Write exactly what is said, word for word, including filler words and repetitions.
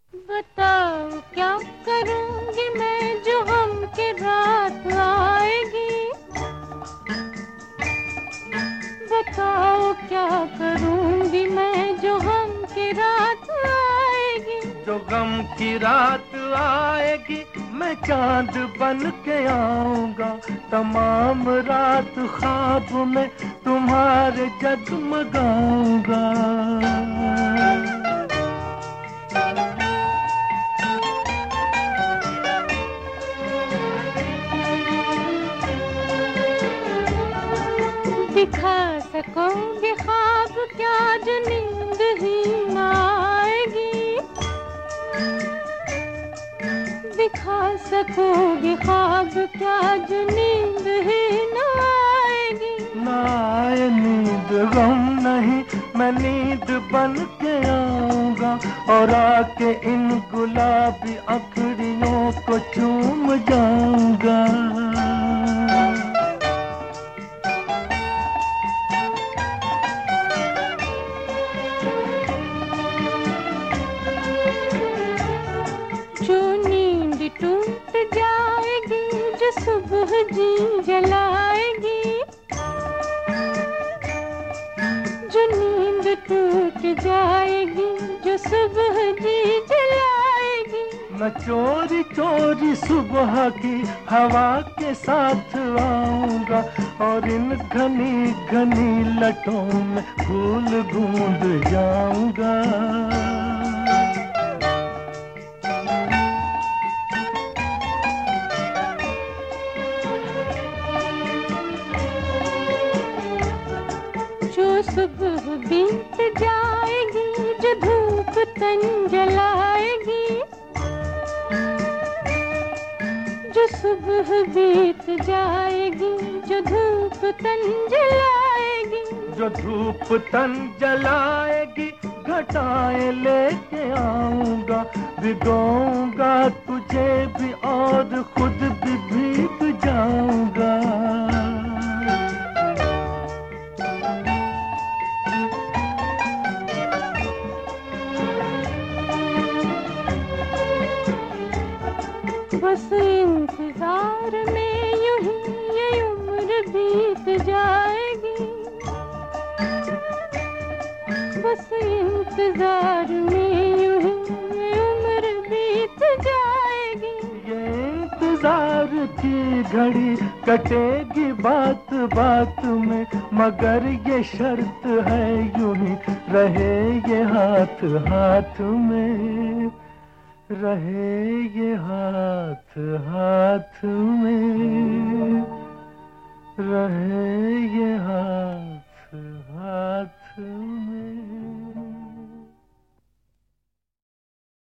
बताओ क्या करूंगी मैं जो गम की रात आएगी। बताओ क्या करूंगी मैं जो गम की रात आएगी। जो गम की रात आएगी मैं चांद बन के आऊंगा, तमाम रात ख्वाब में तुम्हारे जगमगाऊंगा। दिखा सकोगे ख्वाब क्या जो नींद ही न आएगी। दिखा सकोगे ख्वाब क्या जो नींद ही न आएगी। ना आए नींद गम नहीं, मैं नींद बन के आऊंगा और आके इन गुलाबी अखड़ियों को चूम जाऊंगा। जो नींद टूट जाएगी जो सुबह जी जलाएगी। जो नींद टूट जाएगी जो सुबह जी जलाएगी। मैं चोरी चोरी सुबह की हवा के साथ आऊंगा और इन घनी घनी लटों में फूल गूंद जाऊंगा। जो सुबह बीत जाएगी जो धूप तन जलाएगी। जो सुबह बीत जाएगी जो धूप तन जलाएगी। जो धूप तन जलाएगी घटाएं लेके आऊंगा, भिगोऊंगा तुझे भी और खुद भी भीग जाऊंगा। बस इंतजार में यूं ही ये उम्र बीत जाएगी। बस इंतजार में यूं ही ये उम्र बीत जाएगी। ये इंतजार की घड़ी कटेगी बात बात में, मगर ये शर्त है यूं ही रहे ये हाथ हाथ में। रहे ये हाथ हाथ में।